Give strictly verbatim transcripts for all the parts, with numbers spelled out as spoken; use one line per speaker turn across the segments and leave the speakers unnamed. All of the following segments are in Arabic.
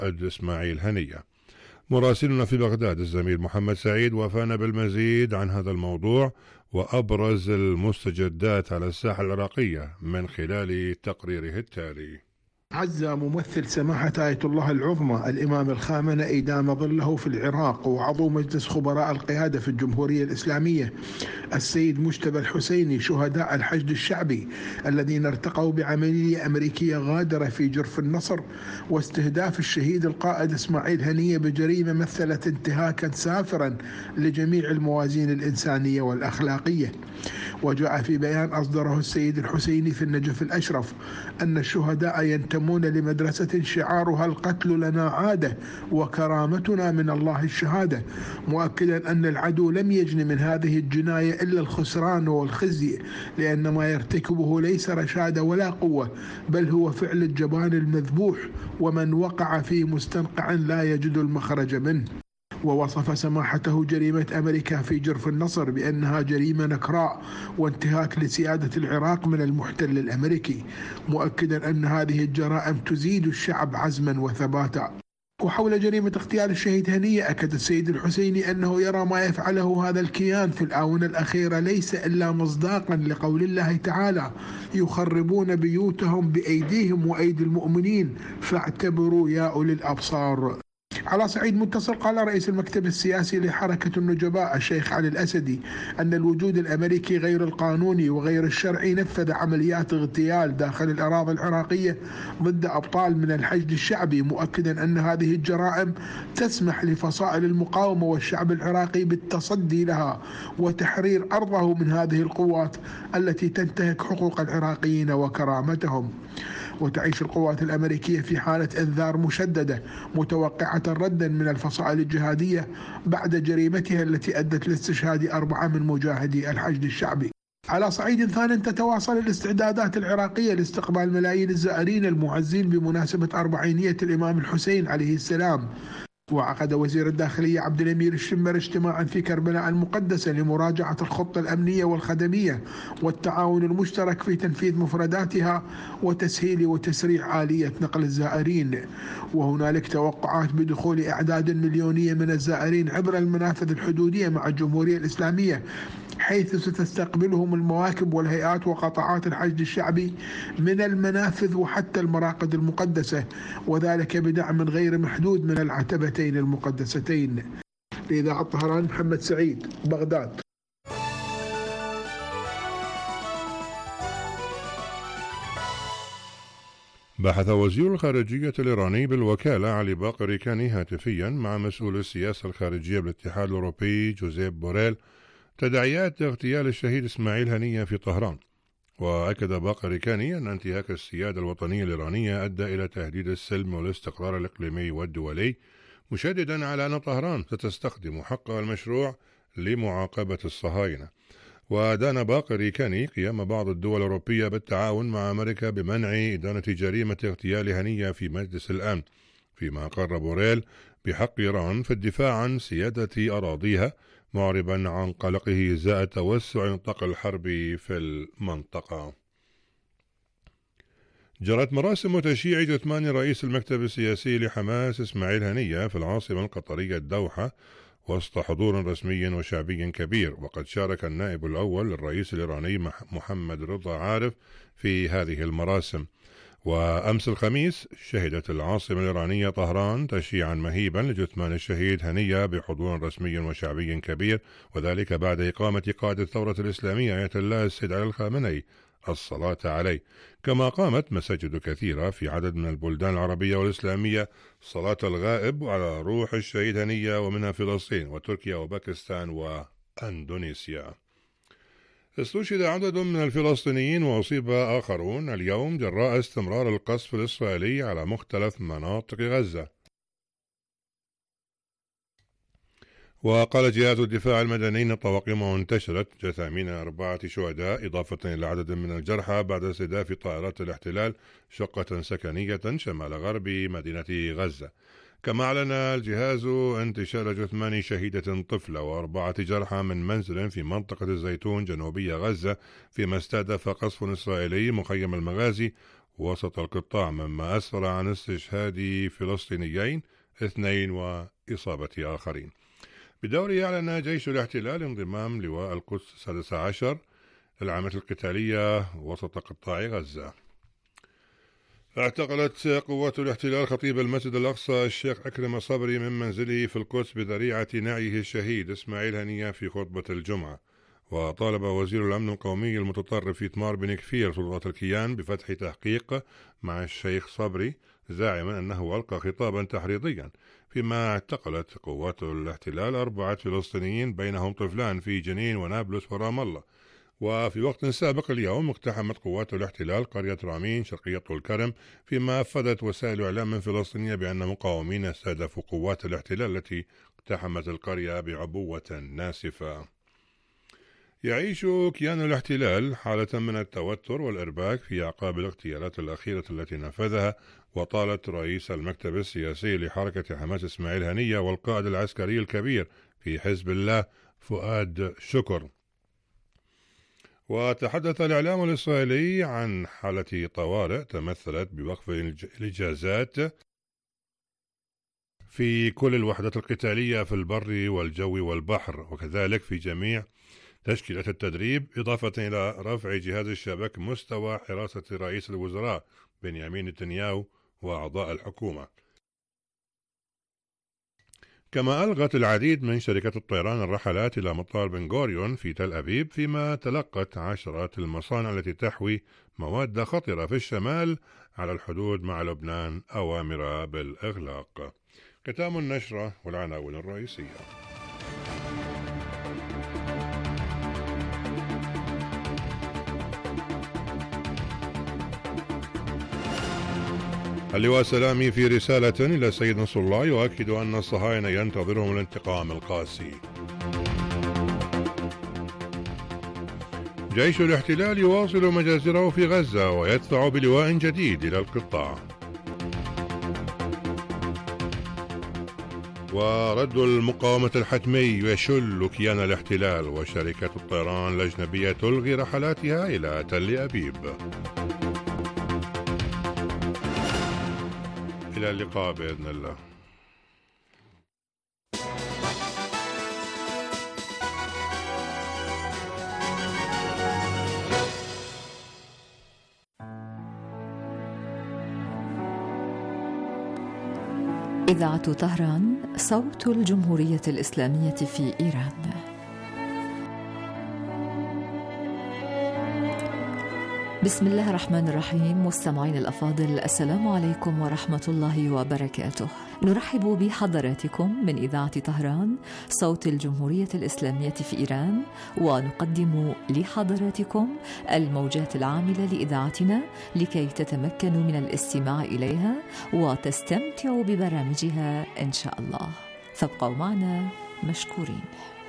القائد إسماعيل هنية. مراسلنا في بغداد الزميل محمد سعيد وافانا بالمزيد عن هذا الموضوع وأبرز المستجدات على الساحة العراقية من خلال تقريره التالي.
عز ممثل سماحة آية الله العظمى الإمام الخامنئي دام ظله في العراق وعضو مجلس خبراء القيادة في الجمهورية الإسلامية السيد مجتبى الحسيني شهداء الحشد الشعبي الذين ارتقوا بعملية أمريكية غادرة في جرف النصر واستهداف الشهيد القائد إسماعيل هنية بجريمة مثلت انتهاكا سافرا لجميع الموازين الإنسانية والأخلاقية. وجاء في بيان أصدره السيد الحسيني في النجف الأشرف أن الشهداء ينتمون لمدرسة شعارها القتل لنا عادة وكرامتنا من الله الشهادة، مؤكدا أن العدو لم يجن من هذه الجناية إلا الخسران والخزي، لأن ما يرتكبه ليس رشادة ولا قوة، بل هو فعل الجبان المذبوح ومن وقع في مستنقع لا يجد المخرج منه. ووصف سماحته جريمة أمريكا في جرف النصر بأنها جريمة نكراء وانتهاك لسيادة العراق من المحتل الأمريكي، مؤكدا أن هذه الجرائم تزيد الشعب عزما وثباتا. وحول جريمة اغتيال الشهيد هنية أكد السيد الحسيني أنه يرى ما يفعله هذا الكيان في الآونة الأخيرة ليس إلا مصداقا لقول الله تعالى: يخربون بيوتهم بأيديهم وأيدي المؤمنين فاعتبروا يا أولي الأبصار. على صعيد متصل قال رئيس المكتب السياسي لحركة النجباء الشيخ علي الأسدي أن الوجود الأمريكي غير القانوني وغير الشرعي نفذ عمليات اغتيال داخل الأراضي العراقية ضد أبطال من الحشد الشعبي، مؤكدا أن هذه الجرائم تسمح لفصائل المقاومة والشعب العراقي بالتصدي لها وتحرير أرضه من هذه القوات التي تنتهك حقوق العراقيين وكرامتهم. وتعيش القوات الأمريكية في حالة إنذار مشددة متوقعة ردا من الفصائل الجهادية بعد جريمتها التي أدت لاستشهاد أربعة من مجاهدي الحشد الشعبي. على صعيد ثان تتواصل الاستعدادات العراقية لاستقبال ملايين الزائرين المعزين بمناسبة أربعينية الإمام الحسين عليه السلام. وعقد وزير الداخلية عبد الأمير الشمر اجتماعا في كربلاء المقدسة لمراجعة الخطة الأمنية والخدمية والتعاون المشترك في تنفيذ مفرداتها وتسهيل وتسريع آلية نقل الزائرين. وهنالك توقعات بدخول أعداد مليونية من الزائرين عبر المنافذ الحدودية مع الجمهورية الإسلامية، حيث ستستقبلهم المواكب والهيئات وقطاعات الحشد الشعبي من المنافذ وحتى المراقد المقدسة، وذلك بدعم غير محدود من العتبتين المقدستين. لإذاعة طهران محمد سعيد، بغداد.
بحث وزير الخارجية الإيراني بالوكالة علي باقر كاني هاتفيا مع مسؤول السياسة الخارجية بالاتحاد الأوروبي جوزيف بوريل تداعيات اغتيال الشهيد إسماعيل هنية في طهران. وأكد باقر كاني أن انتهاك السيادة الوطنية الإيرانية أدى إلى تهديد السلم والاستقرار الإقليمي والدولي، مشددا على أن طهران ستستخدم حقها المشروع لمعاقبة الصهاينة. ودان باقر كاني قيام بعض الدول الأوروبية بالتعاون مع أمريكا بمنع إدانة جريمة اغتيال هنية في مجلس الأمن، فيما أقر بوريل بحق إيران في الدفاع عن سيادة أراضيها، معربا عن قلقه إزاء توسع نطاق الحرب في المنطقة. جرت مراسم تشييع جثمان رئيس المكتب السياسي لحماس إسماعيل هنية في العاصمة القطرية الدوحة وسط حضور رسمي وشعبي كبير، وقد شارك النائب الأول للرئيس الإيراني محمد رضا عارف في هذه المراسم. وأمس الخميس شهدت العاصمة الإيرانية طهران تشييعا مهيبا لجثمان الشهيد هنية بحضور رسمي وشعبي كبير، وذلك بعد إقامة قائد الثورة الإسلامية آية الله السيد علي الخامنئي الصلاة عليه. كما قامت مساجد كثيرة في عدد من البلدان العربية والإسلامية صلاة الغائب على روح الشهيد هنية، ومنها فلسطين وتركيا وباكستان وأندونيسيا. استشهد عدد من الفلسطينيين وأصيب آخرون اليوم جراء استمرار القصف الإسرائيلي على مختلف مناطق غزة. وقال جهاز الدفاع المدني أن الطواقم انتشرت جثامين أربعة شهداء إضافة إلى عدد من الجرحى بعد استهداف طائرات الاحتلال شقة سكنية شمال غرب مدينة غزة. كما أعلن الجهاز انتشار جثمان شهيدة طفلة وأربعة جرحى من منزل في منطقة الزيتون جنوبية غزة، فيما استهدف قصف إسرائيلي مخيم المغازي وسط القطاع، مما أسفر عن استشهاد فلسطينيين اثنين وإصابة آخرين. بدوره أعلن جيش الاحتلال انضمام لواء القدس السادس عشر للعمليات القتالية وسط قطاع غزة. اعتقلت قوات الاحتلال خطيب المسجد الأقصى الشيخ أكرم صبري من منزله في القدس بذريعة نعيه الشهيد إسماعيل هنية في خطبة الجمعة. وطالب وزير الأمن القومي المتطرف في إتمار بن كفير سلطات الكيان بفتح تحقيق مع الشيخ صبري، زاعما أنه ألقى خطابا تحريضيا. فيما اعتقلت قوات الاحتلال أربعة فلسطينيين بينهم طفلان في جنين ونابلس ورام الله. وفي وقت سابق اليوم اقتحمت قوات الاحتلال قرية رامين شرقية طول كرم، فيما أفادت وسائل إعلام فلسطينية بأن مقاومين استهدفوا قوات الاحتلال التي اقتحمت القرية بعبوة ناسفة. يعيش كيان الاحتلال حالة من التوتر والإرباك في أعقاب الاغتيالات الأخيرة التي نفذها. وطالت رئيس المكتب السياسي لحركة حماس إسماعيل هنية والقائد العسكري الكبير في حزب الله فؤاد شكر. وتحدث الإعلام الإسرائيلي عن حالة طوارئ تمثلت بوقف الإجازات في كل الوحدات القتالية في البر والجو والبحر، وكذلك في جميع تشكيلات التدريب، إضافة إلى رفع جهاز الشبك مستوى حراسة رئيس الوزراء بنيامين نتنياهو وأعضاء الحكومة. كما ألغت العديد من شركات الطيران الرحلات إلى مطار بن غوريون في تل أبيب، فيما تلقت عشرات المصانع التي تحوي مواد خطرة في الشمال على الحدود مع لبنان أوامر بالإغلاق. ختام النشرة والعناوين الرئيسية. اللواء سلامي في رسالة إلى سيد نصر الله يؤكد أن الصهاينة ينتظرهم الانتقام القاسي. جيش الاحتلال يواصل مجازره في غزة ويدفع بلواء جديد إلى القطاع. ورد المقاومة الحتمي يشل كيان الاحتلال، وشركة الطيران الأجنبية تلغي رحلاتها إلى تل أبيب. إلى اللقاء بإذن الله.
إذاعة طهران، صوت الجمهورية الإسلامية في إيران. بسم الله الرحمن الرحيم. مستمعين الأفاضل، السلام عليكم ورحمة الله وبركاته. نرحب بحضراتكم من إذاعة طهران، صوت الجمهورية الإسلامية في إيران، ونقدم لحضراتكم الموجات العاملة لإذاعتنا لكي تتمكنوا من الاستماع إليها وتستمتعوا ببرامجها إن شاء الله. فابقوا معنا مشكورين.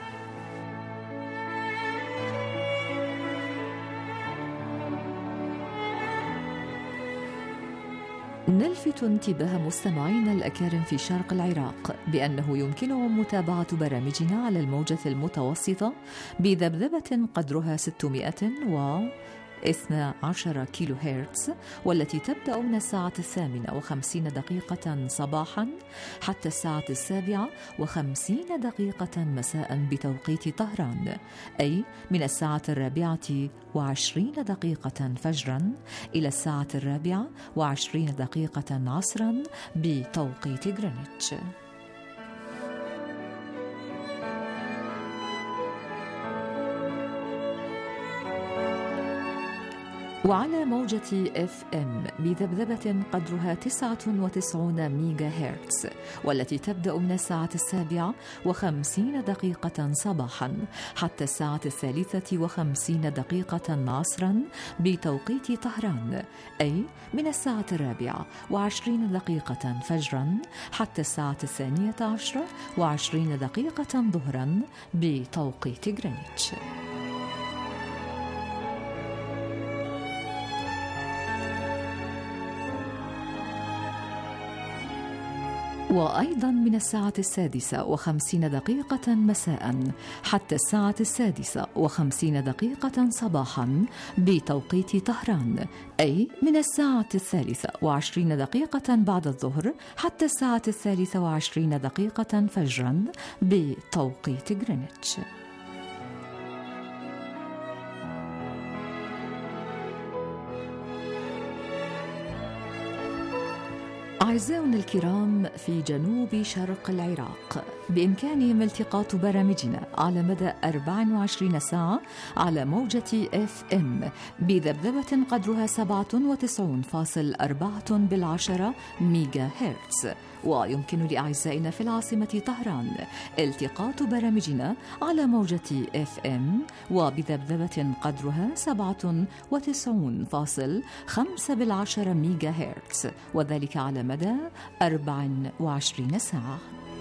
نلفت انتباه مستمعينا الأكارم في شرق العراق بأنه يمكنهم متابعة برامجنا على الموجة المتوسطة بذبذبة قدرها ستمائة واثني عشر كيلو هرتز، والتي تبدأ من الساعة الثامنة وخمسين دقيقة صباحا حتى الساعة السابعة وخمسين دقيقة مساء بتوقيت طهران، أي من الساعة الرابعة وعشرين دقيقة فجرا إلى الساعة الرابعة وعشرين دقيقة عصرا بتوقيت غرينتش. وعلى موجة اف ام بذبذبة قدرها تسعة وتسعين ميجا هرتز، والتي تبدأ من الساعة السابعة وخمسين دقيقة صباحا حتى الساعة الثالثة وخمسين دقيقة عصرا بتوقيت طهران، أي من الساعة الرابعة وعشرين دقيقة فجرا حتى الساعة الثانية عشرة وعشرين دقيقة ظهرا بتوقيت غرينتش. وأيضا من الساعة السادسة وخمسين دقيقة مساء حتى الساعة السادسة وخمسين دقيقة صباحا بتوقيت طهران، أي من الساعة الثالثة وعشرين دقيقة بعد الظهر حتى الساعة الثالثة وعشرين دقيقة فجرا بتوقيت غرينتش. أعزائنا الكرام في جنوب شرق العراق، بإمكانهم التقاط برامجنا على مدى أربع وعشرين ساعة على موجة إف إم بذبذبة قدرها سبعة وتسعين فاصلة أربعة بالعشرة ميجا هرتز. ويمكن لأعزائنا في العاصمة طهران التقاط برامجنا على موجة إف إم وبذبذبة قدرها سبعة وتسعين فاصلة خمسة بالعشرة ميجا هرتز، وذلك على مدى أربع وعشرين ساعة.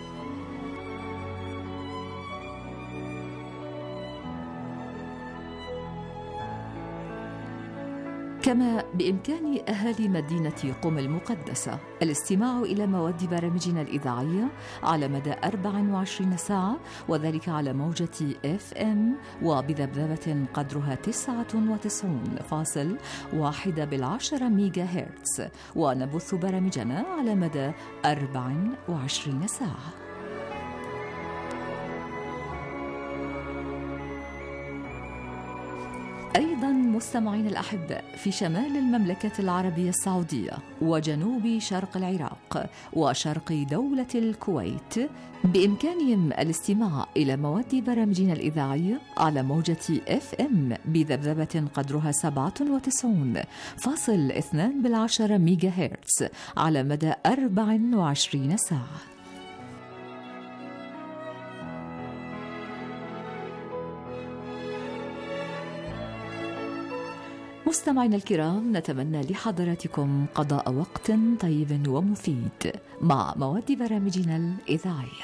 كما بإمكان أهالي مدينة قم المقدسة الاستماع إلى مواد برامجنا الإذاعية على مدى أربع وعشرين ساعة، وذلك على موجة إف إم وبذبذبة قدرها تسعة وتسعين فاصلة واحد بالعشرة ميجا هرتز، ونبث برامجنا على مدى أربع وعشرين ساعة. أيضا مستمعين الأحباء في شمال المملكة العربية السعودية وجنوب شرق العراق وشرق دولة الكويت بإمكانهم الاستماع إلى مواد برامجنا الإذاعية على موجة إف إم بذبذبة قدرها سبعة وتسعين فاصلة اثنين بالعشرة ميجا هرتز على مدى أربع وعشرين ساعة. مستمعينا الكرام، نتمنى لحضراتكم قضاء وقت طيب ومفيد مع مواد برامجنا الإذاعية.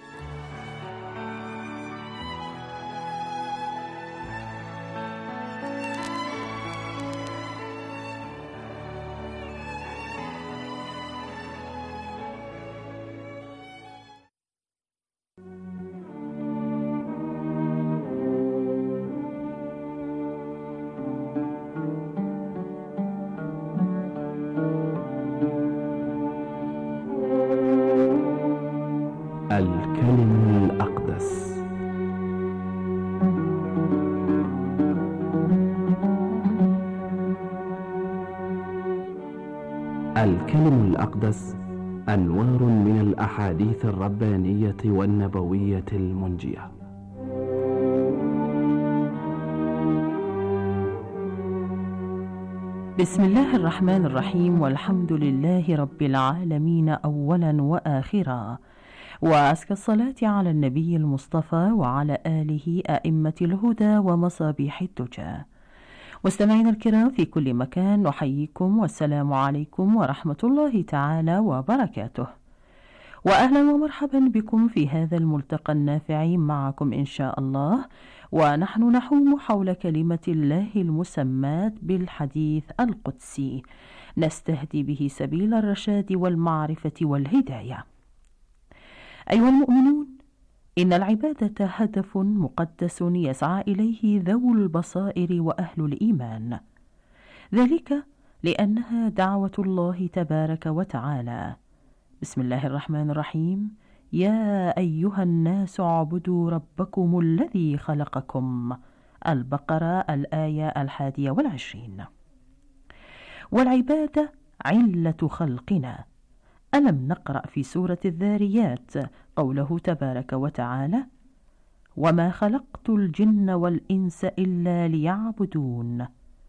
الكلم الأقدس. الكلم الأقدس أنوار من الأحاديث الربانية والنبوية المنجية.
بسم الله الرحمن الرحيم، والحمد لله رب العالمين أولا وآخرا، وأزكى الصلاة على النبي المصطفى وعلى آله أئمة الهدى ومصابيح الدجى. مستمعينا الكرام في كل مكان، نحييكم والسلام عليكم ورحمة الله تعالى وبركاته، وأهلا ومرحبا بكم في هذا الملتقى النافع معكم إن شاء الله، ونحن نحوم حول كلمة الله المسماة بالحديث القدسي، نستهدي به سبيل الرشاد والمعرفة والهداية. أيها المؤمنون، إن العبادة هدف مقدس يسعى إليه ذو البصائر وأهل الإيمان، ذلك لأنها دعوة الله تبارك وتعالى. بسم الله الرحمن الرحيم: يا أيها الناس اعبدوا ربكم الذي خلقكم. البقرة الآية الحادية والعشرين. والعبادة علة خلقنا. ألم نقرأ في سورة الذاريات قوله تبارك وتعالى: وما خلقت الجن والإنس إلا ليعبدون.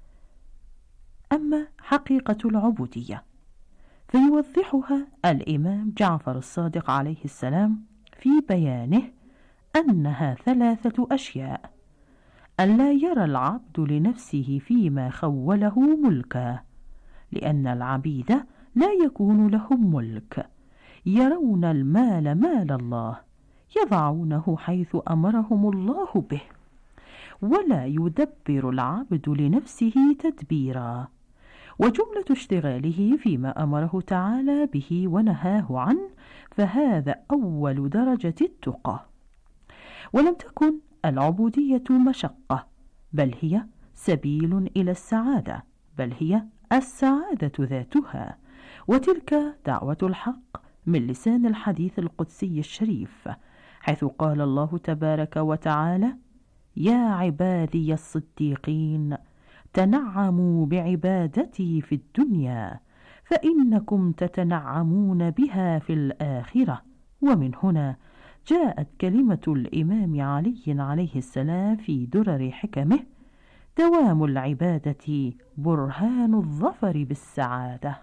أما حقيقة العبودية فيوضحها الإمام جعفر الصادق عليه السلام في بيانه أنها ثلاثة أشياء: أن لا يرى العبد لنفسه فيما خوله ملكا، لأن العبيد لا يكون لهم ملك، يرون المال مال الله، يضعونه حيث أمرهم الله به، ولا يدبر العبد لنفسه تدبيرا، وجملة اشتغاله فيما أمره تعالى به ونهاه عنه، فهذا أول درجة التقى. ولم تكن العبودية مشقة، بل هي سبيل إلى السعادة، بل هي السعادة ذاتها. وتلك دعوة الحق من لسان الحديث القدسي الشريف، حيث قال الله تبارك وتعالى: يا عبادي الصديقين تنعموا بعبادتي في الدنيا فإنكم تتنعمون بها في الآخرة. ومن هنا جاءت كلمة الإمام علي عليه السلام في درر حكمه: دوام العبادة برهان الظفر بالسعادة.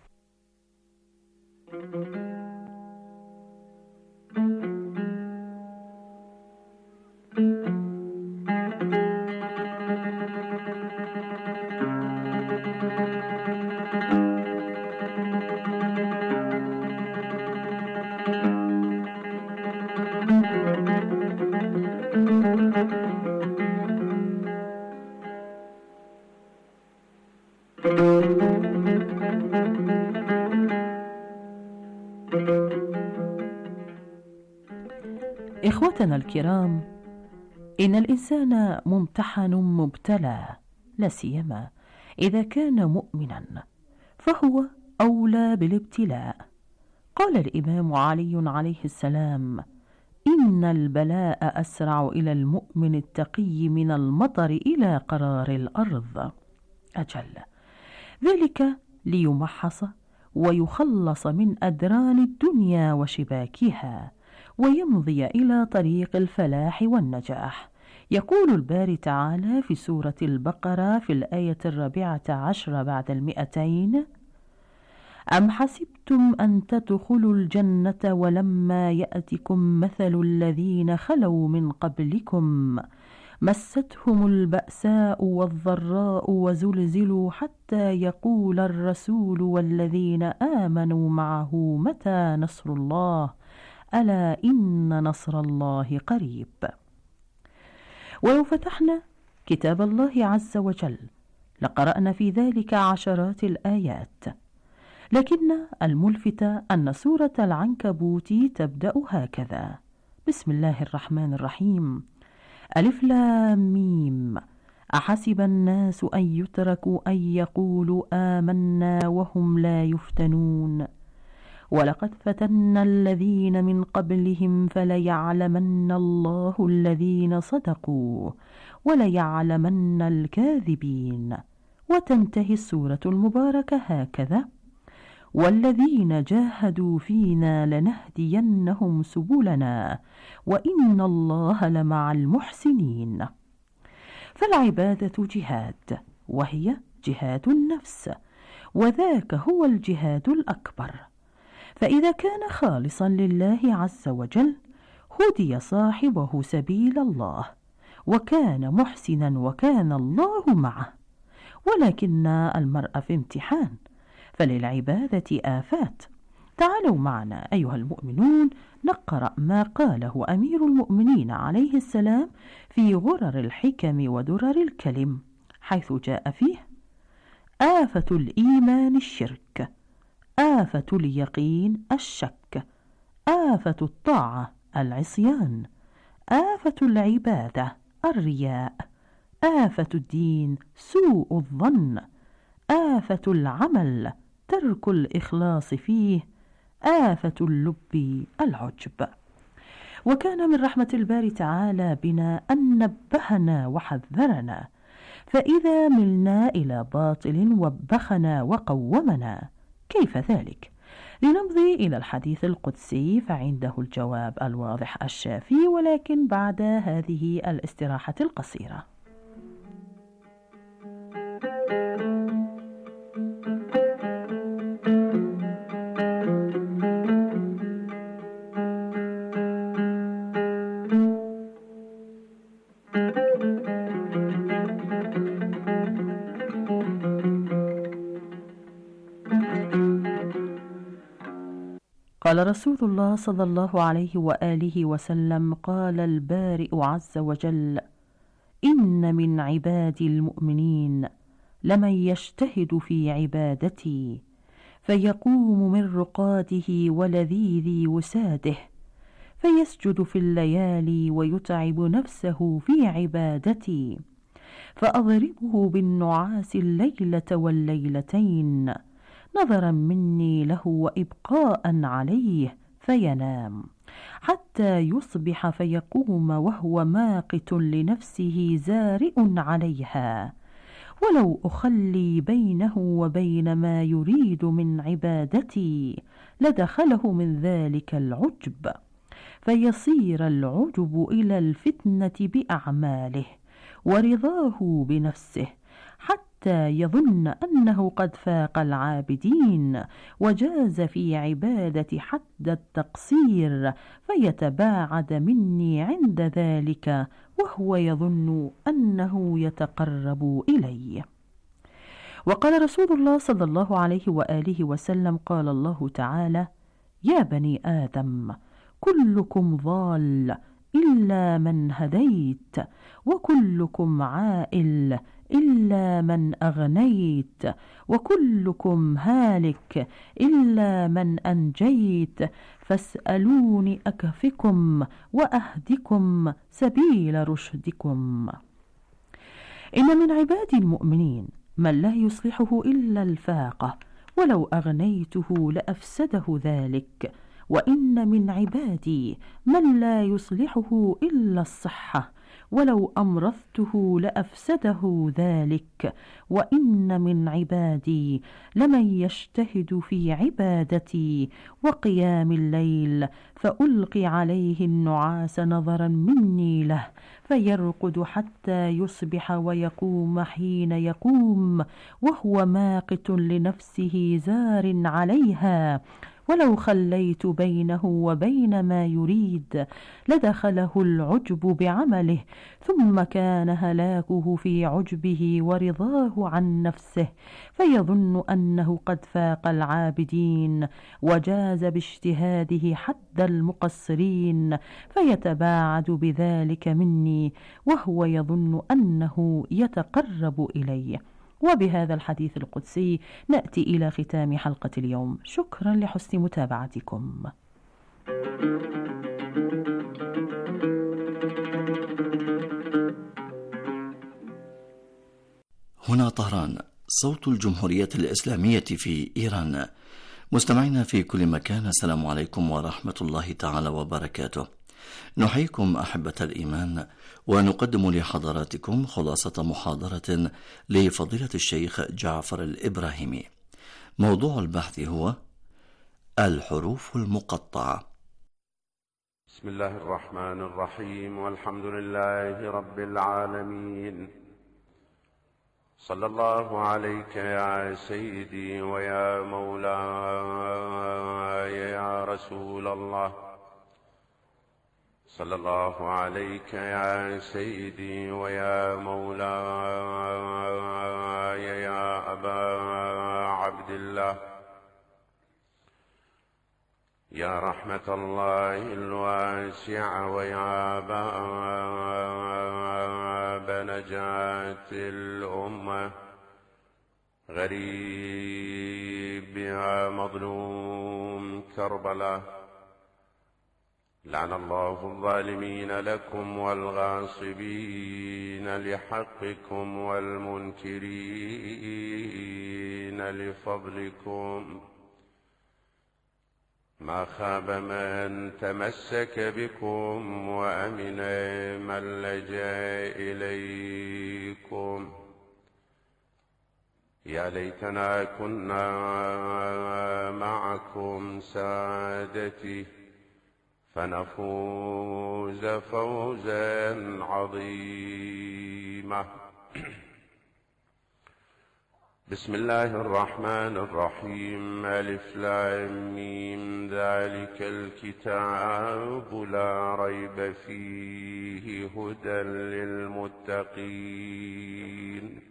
إخوتنا الكرام، إن الإنسان ممتحن مبتلى، لا سيما إذا كان مؤمنا، فهو أولى بالابتلاء. قال الإمام علي عليه السلام: إن البلاء أسرع إلى المؤمن التقي من المطر إلى قرار الأرض. أجل، ذلك ليمحص ويخلص من أدران الدنيا وشباكها، ويمضي إلى طريق الفلاح والنجاح. يقول الباري تعالى في سورة البقرة في الآية الرابعة عشر بعد المئتين: أم حسبتم أن تدخلوا الجنة ولما يأتكم مثل الذين خلوا من قبلكم مستهم البأساء والضراء وزلزلوا حتى يقول الرسول والذين آمنوا معه متى نصر الله ألا إن نصر الله قريب. ولو فتحنا كتاب الله عز وجل لقرأنا في ذلك عشرات الآيات، لكن الملفت أن سورة العنكبوت تبدأ هكذا: بسم الله الرحمن الرحيم، ألف لام ميم، أحسب الناس أن يتركوا أن يقولوا آمنا وهم لا يفتنون، ولقد فتنا الذين من قبلهم فليعلمن الله الذين صدقوا وليعلمن الكاذبين. وتنتهي السورة المباركة هكذا: والذين جاهدوا فينا لنهدينهم سبلنا وإن الله لمع المحسنين. فالعبادة جهاد، وهي جهاد النفس، وذاك هو الجهاد الأكبر. فإذا كان خالصا لله عز وجل هدي صاحبه سبيل الله، وكان محسنا وكان الله معه. ولكن المرء في امتحان، فللعبادة آفات. تعالوا معنا أيها المؤمنون نقرأ ما قاله أمير المؤمنين عليه السلام في غرر الحكم ودرر الكلم، حيث جاء فيه: آفة الإيمان الشرك، آفة اليقين الشك، آفة الطاعة العصيان، آفة العبادة الرياء، آفة الدين سوء الظن، آفة العمل ترك الإخلاص فيه، آفة اللب العجب. وكان من رحمة الباري تعالى بنا أن نبهنا وحذرنا، فإذا ملنا إلى باطل وبخنا وقومنا. كيف ذلك؟ لنمضي إلى الحديث القدسي فعنده الجواب الواضح الشافي، ولكن بعد هذه الاستراحة القصيرة. قال رسول الله صلى الله عليه وآله وسلم: قال البارئ عز وجل: إن من عبادي المؤمنين لمن يجتهد في عبادتي، فيقوم من رقاده ولذيذ وساده، فيسجد في الليالي ويتعب نفسه في عبادتي، فأضربه بالنعاس الليلة والليلتين نظرا مني له وإبقاء عليه، فينام حتى يصبح فيقوم وهو ماقت لنفسه زارئ عليها، ولو أخلي بينه وبين ما يريد من عبادتي لدخله من ذلك العجب، فيصير العجب إلى الفتنة بأعماله ورضاه بنفسه، حتى يظن أنه قد فاق العابدين وجاز في عبادة حد التقصير، فيتباعد مني عند ذلك وهو يظن أنه يتقرب إلي. وقال رسول الله صلى الله عليه وآله وسلم: قال الله تعالى: يا بني آدم كلكم ضال إلا من هديت، وكلكم عائل إلا من أغنيت، وكلكم هالك إلا من أنجيت، فاسألوني أكفكم وأهدكم سبيل رشدكم. إن من عبادي المؤمنين من لا يصلحه إلا الفاقة، ولو أغنيته لأفسده ذلك، وإن من عبادي من لا يصلحه إلا الصحة، ولو أمرضته لأفسده ذلك، وإن من عبادي لمن يجتهد في عبادتي وقيام الليل، فألقي عليه النعاس نظرا مني له، فيرقد حتى يصبح ويقوم حين يقوم وهو ماقت لنفسه زار عليها، ولو خليت بينه وبين ما يريد لدخله العجب بعمله، ثم كان هلاكه في عجبه ورضاه عن نفسه، فيظن أنه قد فاق العابدين وجاز باجتهاده حد المقصرين، فيتباعد بذلك مني وهو يظن أنه يتقرب إلي. وبهذا الحديث القدسي نأتي إلى ختام حلقة اليوم. شكرا لحسن متابعتكم.
هنا طهران، صوت الجمهورية الإسلامية في إيران. مستمعينا في كل مكان، السلام عليكم ورحمة الله تعالى وبركاته. نحييكم أحبة الإيمان، ونقدم لحضراتكم خلاصة محاضرة لفضيلة الشيخ جعفر الإبراهيمي. موضوع البحث هو الحروف المقطعة.
بسم الله الرحمن الرحيم، والحمد لله رب العالمين. صلى الله عليك يا سيدي ويا مولاي يا رسول الله، صلى الله عليك يا سيدي ويا مولاي يا أبا عبد الله، يا رحمة الله الواسعة ويا باب نجاة الأمة، غريب بها مظلوم كربلاء، لعن الله الظالمين لكم والغاصبين لحقكم والمنكرين لفضلكم، ما خاب من تمسك بكم وأمن من لجأ إليكم. يا ليتنا كنا معكم سادتي فنفوز فوزا عظيما. بسم الله الرحمن الرحيم. ألف لام ميم، ذلك الكتاب لا ريب فيه هدى للمتقين.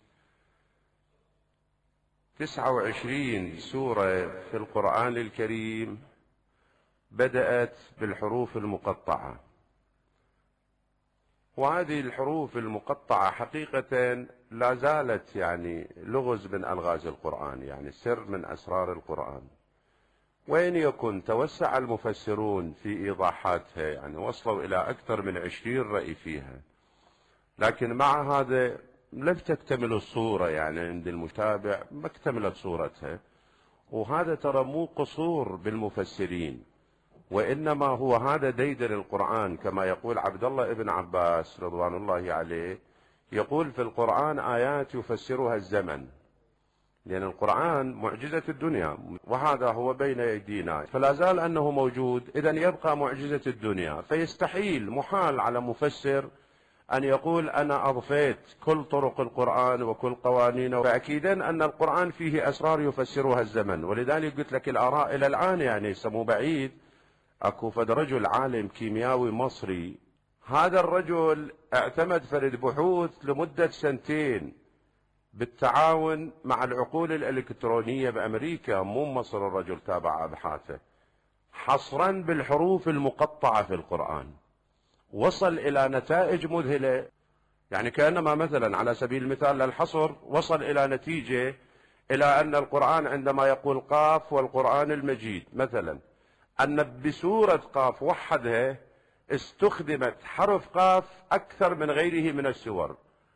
تسعة وعشرين سورة في القرآن الكريم بدأت بالحروف المقطعة، وهذه الحروف المقطعة حقيقة لا زالت يعني لغز من ألغاز القرآن، يعني سر من أسرار القرآن. وإن يكن توسع المفسرون في إيضاحاتها، يعني وصلوا إلى أكثر من عشرين رأي فيها، لكن مع هذا لم تكتمل الصورة، يعني عند المتابع ما اكتملت صورتها. وهذا ترى مو قصور بالمفسرين، وإنما هو هذا ديدن القرآن، كما يقول عبد الله ابن عباس رضوان الله عليه، يقول في القرآن آيات يفسرها الزمن، لأن القرآن معجزة الدنيا وهذا هو بين أيدينا، فلا زال أنه موجود، إذن يبقى معجزة الدنيا. فيستحيل محال على مفسر أن يقول أنا أضفيت كل طرق القرآن وكل قوانينه، فأكيدا أن القرآن فيه أسرار يفسرها الزمن. ولذلك قلت لك الآراء إلى الآن يعني سمو بعيد. أكو فد رجل عالم كيميائي مصري، هذا الرجل اعتمد فرد بحوث لمدة سنتين بالتعاون مع العقول الإلكترونية بأمريكا، مو مصر، الرجل تابع أبحاثه حصرا بالحروف المقطعة في القرآن، وصل إلى نتائج مذهلة. يعني كأنما مثلا على سبيل المثال للحصر، وصل إلى نتيجة إلى أن القرآن عندما يقول قاف والقرآن المجيد مثلا، أن بسورة قاف وحدها استخدمت حرف قاف أكثر من غيره من السور.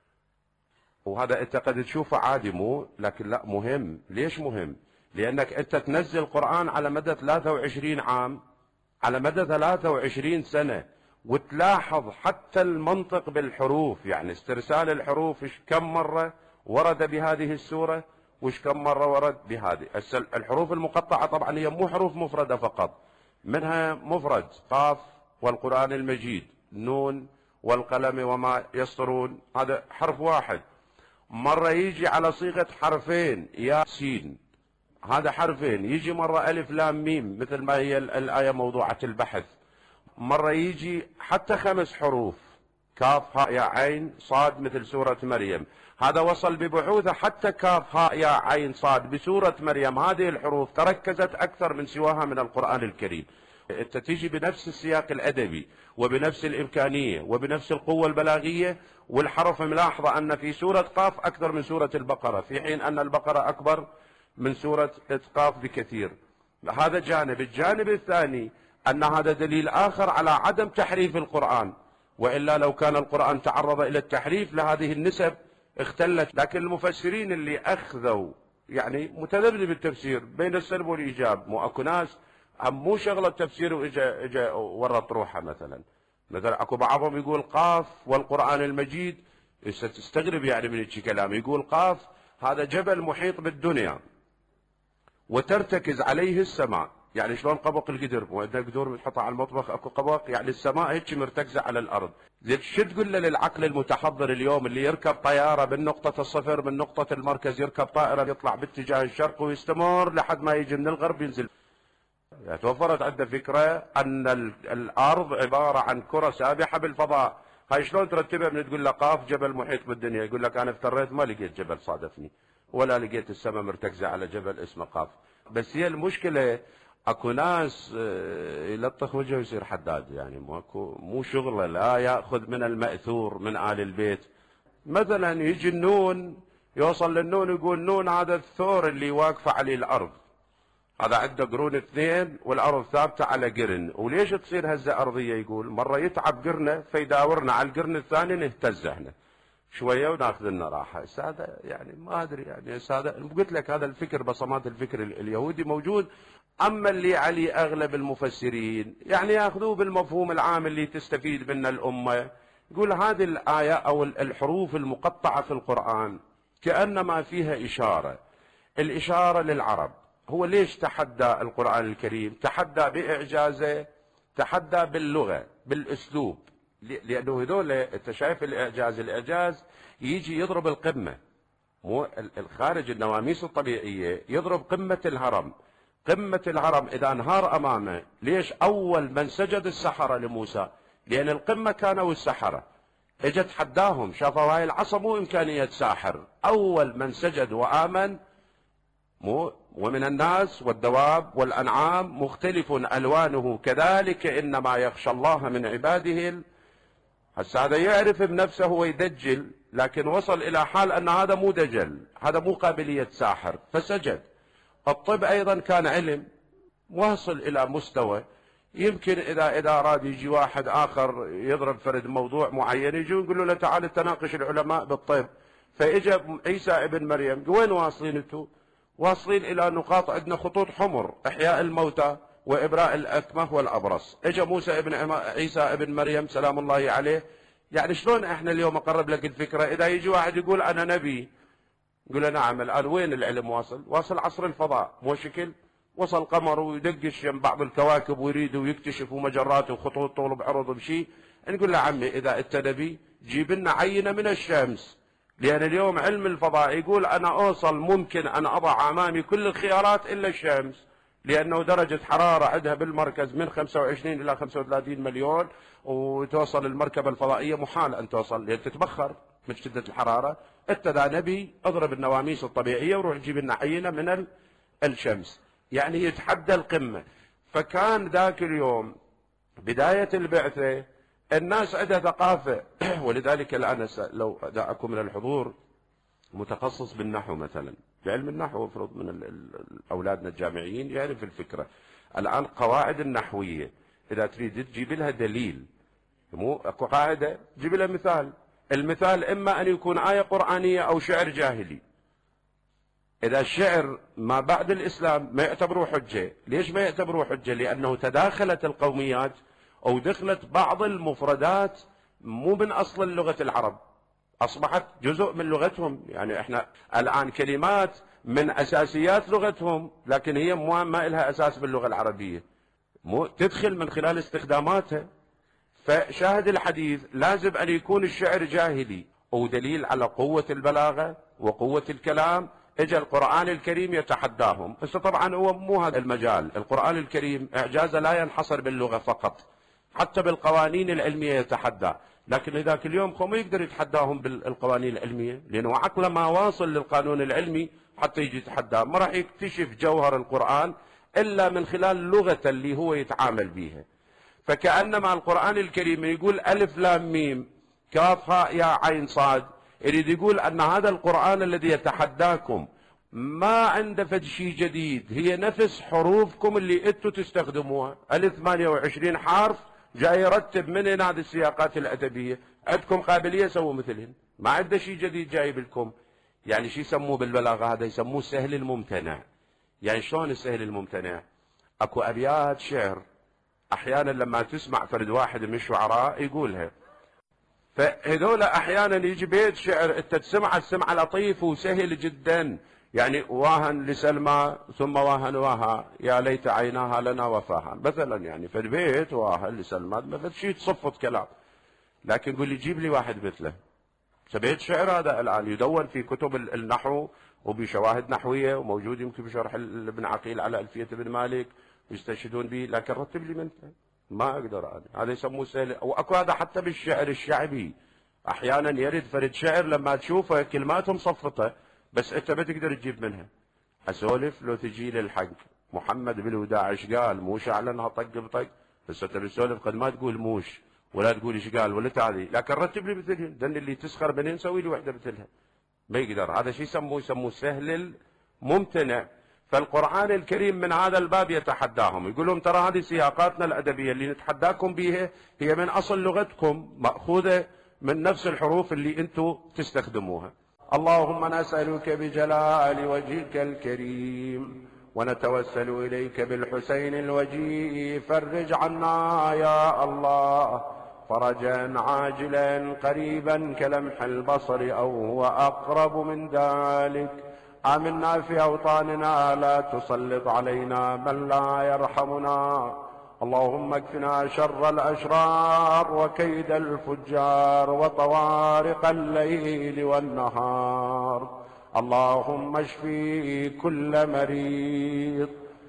وهذا أنت قد تشوفه عادي مو، لكن لا مهم. ليش مهم؟ لأنك أنت تنزل قرآن على مدى ثلاثة وعشرين عام، على مدى ثلاثة وعشرين سنة، وتلاحظ حتى المنطق بالحروف، يعني استرسال الحروف إيش كم مرة ورد بهذه السورة وإيش كم مرة ورد بهذه. الحروف المقطعة طبعا هي مو حروف مفردة فقط، منها مفرد قاف والقرآن المجيد، نون والقلم وما يسطرون، هذا حرف واحد. مرة يجي على صيغة حرفين ياسين، هذا حرفين. يجي مرة ألف لام ميم مثل ما هي الآية موضوعة البحث. مرة يجي حتى خمس حروف، كاف هاء يا عين صاد مثل سورة مريم. هذا وصل ببحوثه حتى كاف هاء يا عين صاد بسورة مريم، هذه الحروف تركزت أكثر من سواها من القرآن الكريم. أنت تيجي بنفس السياق الأدبي وبنفس الإمكانية وبنفس القوة البلاغية، والحرف ملاحظة أن في سورة قاف أكثر من سورة البقرة، في حين أن البقرة أكبر من سورة قاف بكثير. هذا جانب. الجانب الثاني أن هذا دليل آخر على عدم تحريف القرآن، وإلا لو كان القرآن تعرض إلى التحريف لهذه النسب اختلت. لكن المفسرين اللي أخذوا يعني متذبذب التفسير بين السلب والإيجاب، مو أكو ناس مو شغلة تفسير وإجا إجا ورط روحها. مثلا مثلا أكو بعضهم يقول قاف والقرآن المجيد، ستستغرب يعني من هيك كلام، يقول قاف هذا جبل محيط بالدنيا وترتكز عليه السماء. يعني شلون قبق القدر؟ مو عندنا قدور بتحطها على المطبخ اكو قبق، يعني السماء هيك مرتكزه على الارض. زين شو تقول له للعقل المتحضر اليوم اللي يركب طياره من نقطه الصفر من نقطه المركز، يركب طائره يطلع باتجاه الشرق ويستمر لحد ما يجي من الغرب ينزل. يعني توفرت عندنا فكره ان الارض عباره عن كره سابحه بالفضاء. هاي شلون ترتبها؟ من تقول له قاف جبل محيط بالدنيا، يقول لك انا افتريت ما لقيت جبل صادفني، ولا لقيت السماء مرتكزه على جبل اسمه قاف. بس هي المشكله اكو ناس يلطخ وجهه ويصير حداد، يعني ماكو مو شغله، لا ياخذ من الماثور من آل البيت. مثلا يجي النون، يوصل للنون يقول نون هذا الثور اللي واقفه عليه الارض، هذا عنده قرون اثنين والارض ثابته على قرن، وليش تصير هزه ارضيه؟ يقول مره يتعب قرنه فيداورنا على القرن الثاني نهتز احنا شويه وناخذ لنا راحه. هذا يعني ما ادري، يعني هذا قلت لك هذا الفكر بصمات الفكر اليهودي موجود. اما اللي عليه اغلب المفسرين يعني ياخذوه بالمفهوم العام اللي تستفيد منه الامه. يقول هذه الايه او الحروف المقطعه في القران كانما فيها اشاره، الاشاره للعرب. هو ليش تحدى القرآن الكريم؟ تحدى بإعجازه، تحدى باللغة بالأسلوب، لأنه هذول أنت شايف الإعجاز، الإعجاز يجي يضرب القمة، مو الخارج النواميس الطبيعية، يضرب قمة الهرم. قمة الهرم إذا انهار أمامه، ليش أول من سجد السحرة لموسى؟ لأن القمة كانوا السحرة، اجت حداهم، شافوا هاي العصا مو إمكانية ساحر، أول من سجد وآمن مو ومن الناس والدواب والأنعام مختلف ألوانه كذلك إنما يخشى الله من عباده هسه هذا يعرف بنفسه هو يدجل، لكن وصل إلى حال أن هذا مو دجل، هذا مو قابلية ساحر، فسجد. الطب أيضا كان علم واصل إلى مستوى يمكن إذا إذا أراد يجي واحد آخر يضرب فرد موضوع معين يجي يقولوا له تعال تناقش العلماء بالطب. فإجا عيسى ابن مريم، وين واصلين انتم؟ واصلين إلى نقاط، عندنا خطوط حمر، إحياء الموتى وإبراء الأكمه والأبرص. إجا موسى ابن عيسى ابن مريم سلام الله عليه. يعني شلون احنا اليوم اقرب لك الفكرة؟ إذا يجي واحد يقول أنا نبي، يقول نعم، الآن وين العلم واصل؟ واصل عصر الفضاء، مو شكل؟ وصل قمر ويدقش بعض الكواكب ويريد ويكتشف مجرات وخطوط طول بعرض بشيء. نقول له عمي إذا أنت نبي جيب لنا عينة من الشمس، لأن اليوم علم الفضاء يقول أنا أوصل ممكن أن أضع أمامي كل الخيارات إلا الشمس، لأنه درجة حرارة عندها بالمركز من خمسة وعشرين إلى خمسة وثلاثين مليون، وتوصل المركبة الفضائية محال أن توصل لأن تتبخر من شدة الحرارة. أنت ذا نبي اضرب النواميس الطبيعية وروح جيب لنا عينة من الشمس. يعني يتحدى القمة. فكان ذاك اليوم بداية البعثة الناس عندها ثقافة ولذلك الآن لو دعكم من الحضور متخصص بالنحو مثلا، بعلم النحو افرض من أولادنا الجامعيين يعرف الفكرة. الآن قواعد النحوية إذا تريد تجيب لها دليل، مو اكو قاعدة تجيب لها مثال. المثال إما أن يكون آية قرآنية أو شعر جاهلي. إذا الشعر ما بعد الإسلام ما يعتبروه حجة. ليش ما يعتبروه حجة؟ لأنه تداخلت القوميات أو دخلت بعض المفردات مو من أصل اللغة العرب، أصبحت جزء من لغتهم. يعني إحنا الآن كلمات من أساسيات لغتهم لكن هي ما إلها أساس باللغة العربية، مو تدخل من خلال استخداماتها. فشاهد الحديث لازم أن يكون الشعر جاهلي، ودليل على قوة البلاغة وقوة الكلام اجى القرآن الكريم يتحداهم. بس طبعا هو مو هذا المجال، القرآن الكريم إعجازه لا ينحصر باللغة فقط، حتى بالقوانين العلمية يتحدى. لكن ذاك اليوم خو ما يقدر يتحداهم بالقوانين العلمية، لأنه عقله ما واصل للقانون العلمي حتى يجي يتحداه. ما راح يكتشف جوهر القرآن إلا من خلال اللغة اللي هو يتعامل بيها. فكأنما القرآن الكريم يقول ألف لام ميم كاف هاء يا عين صاد، يريد يقول أن هذا القرآن الذي يتحداكم ما عنده فد شيء جديد، هي نفس حروفكم اللي انتم تستخدموها. ألف ثمانية وعشرين حرف جاي يرتب من هنا هذه السياقات الأدبية، عندكم قابلية سووا مثلهم، ما عنده شيء جديد جايب لكم. يعني شيء يسموه بالبلاغة هذا يسموه سهل الممتنع. يعني شلون السهل الممتنع؟ اكو أبيات شعر أحيانا لما تسمع فرد واحد من الشعراء يقولها، فهذول أحيانا يجي بيت شعر أنت تسمع السمع لطيف وسهل جدا. يعني واهن لسلمى ثم واهن واها يا ليت عيناها لنا وفاها مثلا. يعني في البيت واهن لسلمى ما شيء تصفط كلام، لكن قول لي جيب لي واحد مثله. سبيت شعر هذا الآن يدون في كتب النحو وبشواهد نحوية وموجود يمكن بشرح ابن عقيل على ألفية ابن مالك يستشهدون به، لكن رتب لي منه ما أقدر أنا. هذا يسموه سهل. وأكو هذا حتى بالشعر الشعبي أحيانا يرد فرد شعر لما تشوفه كلماته مصفطة بس أنت ما تقدر تجيب منها. أسولف لو تجي للحق محمد بالوداع إيش قال، موش أعلنها طق بطق، بس أنت بتسولف قد ما تقول موش ولا تقول إيش قال ولا تعالي، لكن رتب لي مثلهم. ذن اللي تسخر منين سوي لي وحدة مثلها، ما يقدر. هذا شيء يسموه يسموه سهل الممتنع. فالقرآن الكريم من هذا الباب يتحداهم، يقول لهم ترى هذه سياقاتنا الأدبية اللي نتحداكم بها هي من أصل لغتكم، مأخوذة من نفس الحروف اللي أنتم تستخدموها. اللهم نسألك بجلال وجهك الكريم ونتوسل إليك بالحسين الوجيه، فرج عنا يا الله فرجا عاجلا قريبا كلمح البصر أو هو أقرب من ذلك. آمنا في أوطاننا، لا تسلط علينا من لا يرحمنا. اللهم اكفنا شر الأشرار وكيد الفجار وطوارق الليل والنهار. اللهم اشفي كل مريض،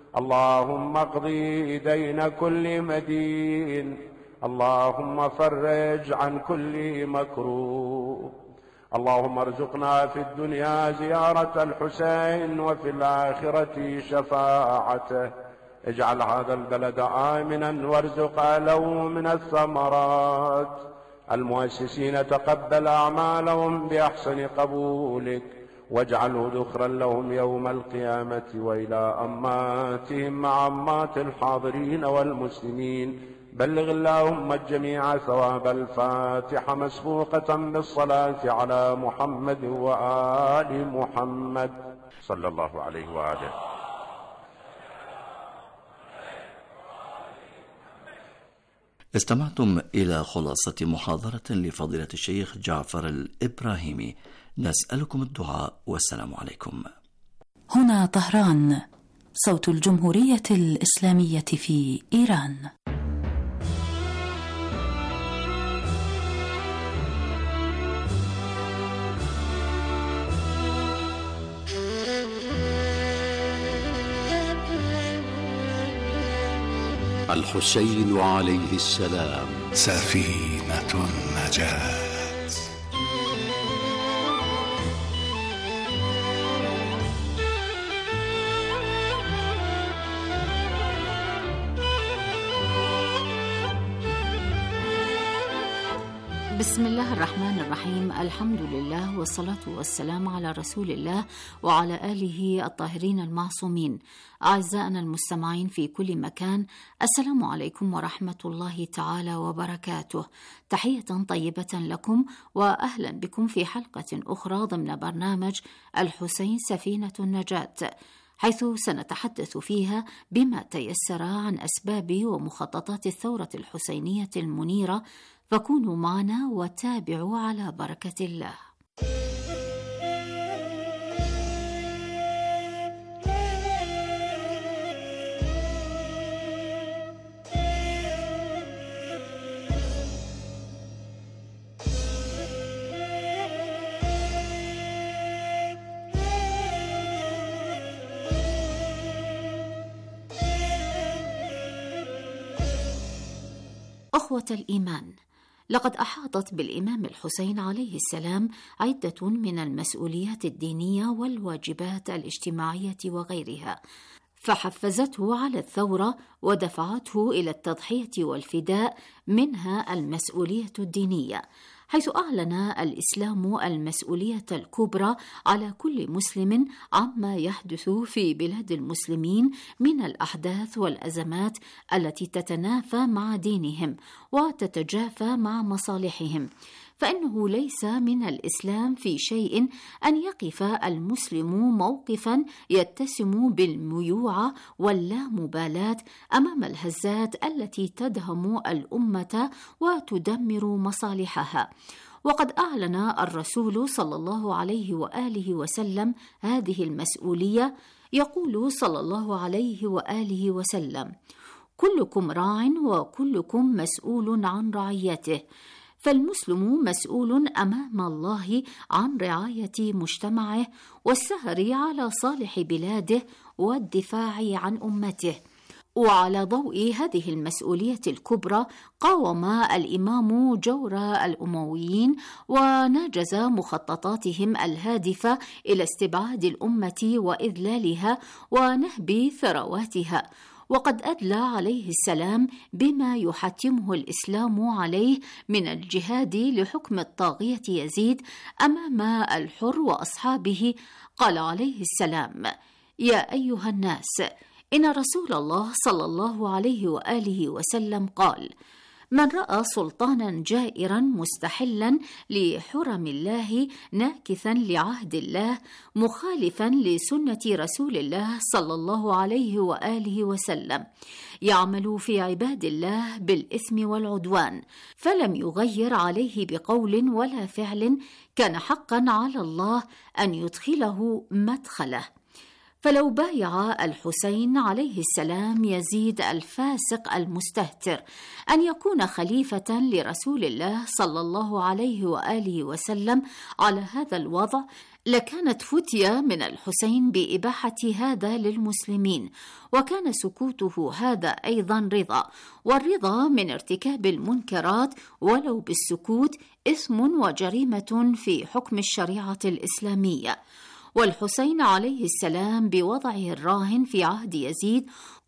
اللهم اقضي دين كل مدين، اللهم فرج عن كل مكروه. اللهم ارزقنا في الدنيا زيارة الحسين وفي الآخرة شفاعته. اجعل هذا البلد آمنا وارزق له من الثمرات. المؤسسين تقبل أعمالهم بأحسن قبولك، واجعله ذخرا لهم يوم القيامة وإلى أماتهم مع أمات الحاضرين والمسلمين. بلغ اللهم الجميع ثواب الفاتحة مسبوقة بالصلاة على محمد وآل محمد صلى الله عليه وآله.
استمعتم إلى خلاصة محاضرة لفضيلة الشيخ جعفر الإبراهيمي. نسألكم الدعاء والسلام عليكم.
هنا طهران، صوت الجمهورية الإسلامية في إيران.
الحسين عليه السلام
سفينة النجاة.
بسم الله الرحمن الرحيم. الحمد لله والصلاة والسلام على رسول الله وعلى آله الطاهرين المعصومين. أعزائنا المستمعين في كل مكان، السلام عليكم ورحمة الله تعالى وبركاته. تحية طيبة لكم وأهلا بكم في حلقة أخرى ضمن برنامج الحسين سفينة النجاة، حيث سنتحدث فيها بما تيسر عن أسباب ومخططات الثورة الحسينية المنيرة، فكونوا معنا وتابعوا على بركة الله. أخوة الإيمان، لقد أحاطت بالإمام الحسين عليه السلام عدة من المسؤوليات الدينية والواجبات الاجتماعية وغيرها، فحفزته على الثورة ودفعته إلى التضحية والفداء، منها المسؤولية الدينية، حيث أعلن الإسلام المسؤولية الكبرى على كل مسلم عما يحدث في بلاد المسلمين من الأحداث والأزمات التي تتنافى مع دينهم وتتجافى مع مصالحهم، فإنه ليس من الإسلام في شيء أن يقف المسلم موقفا يتسم بالميوعة واللامبالاة أمام الهزات التي تدهم الأمة وتدمر مصالحها. وقد أعلن الرسول صلى الله عليه وآله وسلم هذه المسؤولية، يقول صلى الله عليه وآله وسلم: كلكم راع وكلكم مسؤول عن رعيته، فالمسلم مسؤول أمام الله عن رعاية مجتمعه والسهر على صالح بلاده والدفاع عن أمته. وعلى ضوء هذه المسؤولية الكبرى قاوم الإمام جور الأمويين وناجز مخططاتهم الهادفة إلى استبعاد الأمة وإذلالها ونهب ثرواتها، وقد أدلى عليه السلام بما يحتمه الإسلام عليه من الجهاد لحكم الطاغية يزيد أمام الحر وأصحابه. قال عليه السلام: يا أيها الناس، إن رسول الله صلى الله عليه وآله وسلم قال: من رأى سلطانا جائرا مستحلا لحرم الله ناكثا لعهد الله مخالفا لسنة رسول الله صلى الله عليه وآله وسلم يعمل في عباد الله بالإثم والعدوان، فلم يغير عليه بقول ولا فعل، كان حقا على الله أن يدخله مدخله. فلو بايع الحسين عليه السلام يزيد الفاسق المستهتر أن يكون خليفة لرسول الله صلى الله عليه وآله وسلم على هذا الوضع، لكانت فتية من الحسين بإباحة هذا للمسلمين، وكان سكوته هذا أيضا رضا، والرضا من ارتكاب المنكرات ولو بالسكوت إثم وجريمة في حكم الشريعة الإسلامية. والحسين عليه السلام بوضعه الراهن في عهد يزيد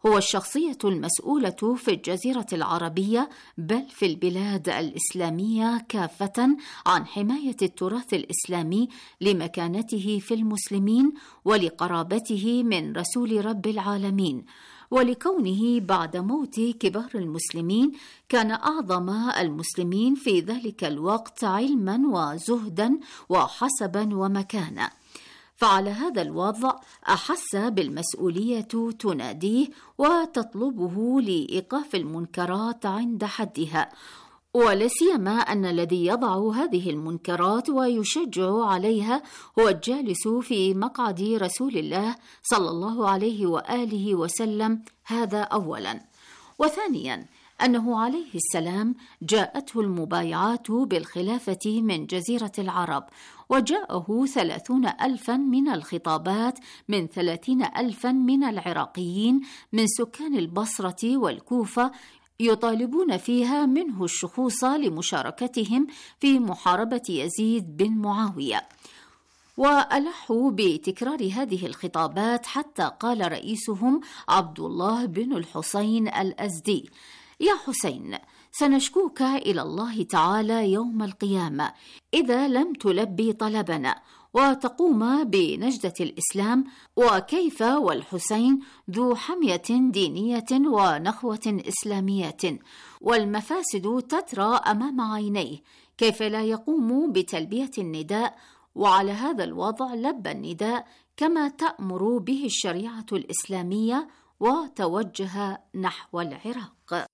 هو الشخصية المسؤولة في الجزيرة العربية بل في البلاد الإسلامية كافة عن حماية التراث الإسلامي لمكانته في المسلمين ولقرابته من رسول رب العالمين، ولكونه بعد موت كبار المسلمين كان أعظم المسلمين في ذلك الوقت علما وزهدا وحسبا ومكانة. فعلى هذا الوضع أحس بالمسؤولية تناديه وتطلبه لإيقاف المنكرات عند حدها، ولسيما أن الذي يضع هذه المنكرات ويشجع عليها هو الجالس في مقعد رسول الله صلى الله عليه وآله وسلم. هذا أولا. وثانيا أنه عليه السلام جاءته المبايعات بالخلافة من جزيرة العرب، وجاءه ثلاثون ألفا من الخطابات من ثلاثين ألفا من العراقيين من سكان البصرة والكوفة يطالبون فيها منه الشخوص لمشاركتهم في محاربة يزيد بن معاوية. وألحوا بتكرار هذه الخطابات حتى قال رئيسهم عبد الله بن الحسين الأزدي: يا حسين، سنشكوك إلى الله تعالى يوم القيامة إذا لم تلبي طلبنا وتقوم بنجدة الإسلام، وكيف والحسين ذو حمية دينية ونخوة إسلامية والمفاسد تترى أمام عينيه، كيف لا يقوم بتلبية النداء؟ وعلى هذا الوضع لبى النداء كما تأمر به الشريعة الإسلامية وتوجه نحو العراق.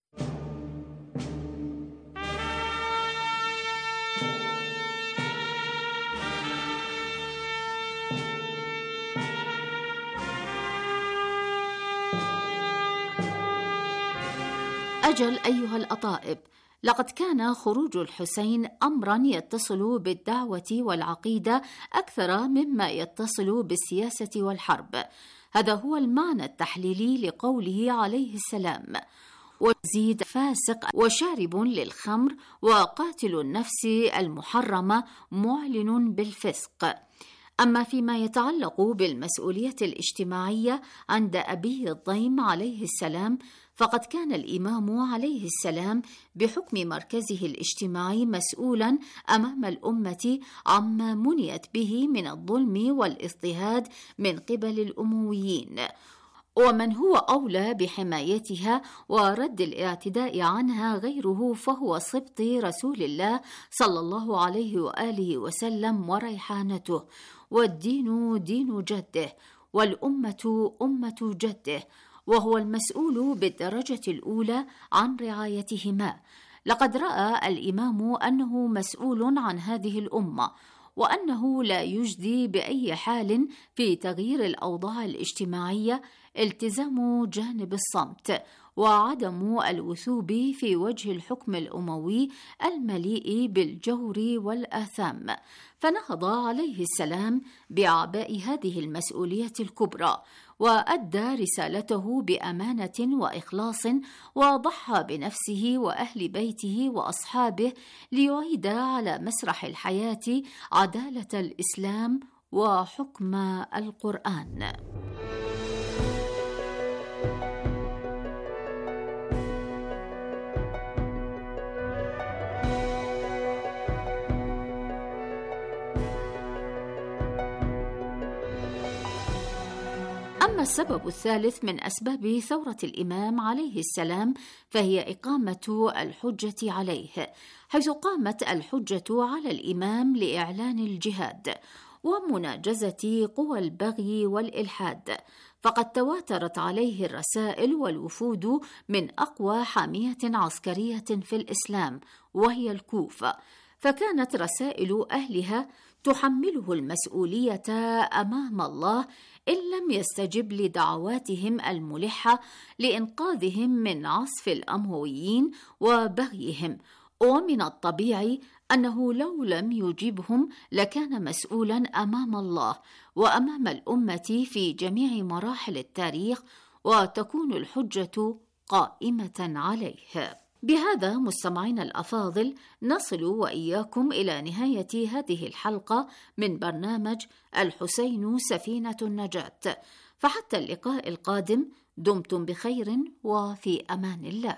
أجل أيها الأطائب، لقد كان خروج الحسين أمرا يتصل بالدعوة والعقيدة أكثر مما يتصل بالسياسة والحرب. هذا هو المعنى التحليلي لقوله عليه السلام: ويزيد فاسق وشارب للخمر وقاتل النفس المحرمة معلن بالفسق. أما فيما يتعلق بالمسؤولية الاجتماعية عند أبي الضيم عليه السلام، فقد كان الإمام عليه السلام بحكم مركزه الاجتماعي مسؤولا أمام الأمة عما منيت به من الظلم والاضطهاد من قبل الأمويين، ومن هو أولى بحمايتها ورد الاعتداء عنها غيره فهو سبط رسول الله صلى الله عليه وآله وسلم وريحانته، والدين دين جده والأمة أمة جده، وهو المسؤول بالدرجة الأولى عن رعايتهما. لقد رأى الإمام أنه مسؤول عن هذه الأمة، وأنه لا يجدي بأي حال في تغيير الأوضاع الاجتماعية التزام جانب الصمت وعدم الوثوب في وجه الحكم الأموي المليء بالجور والآثام. فنهض عليه السلام بأعباء هذه المسؤولية الكبرى، وأدى رسالته بأمانة وإخلاص، وضحى بنفسه وأهل بيته وأصحابه ليعيد على مسرح الحياة عدالة الإسلام وحكم القرآن. أما السبب الثالث من أسباب ثورة الإمام عليه السلام فهي إقامة الحجة عليه، حيث قامت الحجة على الإمام لإعلان الجهاد ومناجزة قوى البغي والإلحاد، فقد تواترت عليه الرسائل والوفود من أقوى حامية عسكرية في الإسلام وهي الكوفة، فكانت رسائل أهلها تحمله المسؤولية أمام الله إن لم يستجب لدعواتهم الملحة لإنقاذهم من عصف الأمويين وبغيهم. ومن الطبيعي أنه لو لم يجبهم لكان مسؤولا أمام الله وأمام الأمة في جميع مراحل التاريخ، وتكون الحجة قائمة عليه. بهذا مستمعينا الأفاضل نصل وإياكم إلى نهاية هذه الحلقة من برنامج الحسين سفينة النجاة، فحتى اللقاء القادم دمتم بخير وفي أمان الله.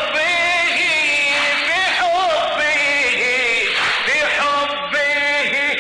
في حبه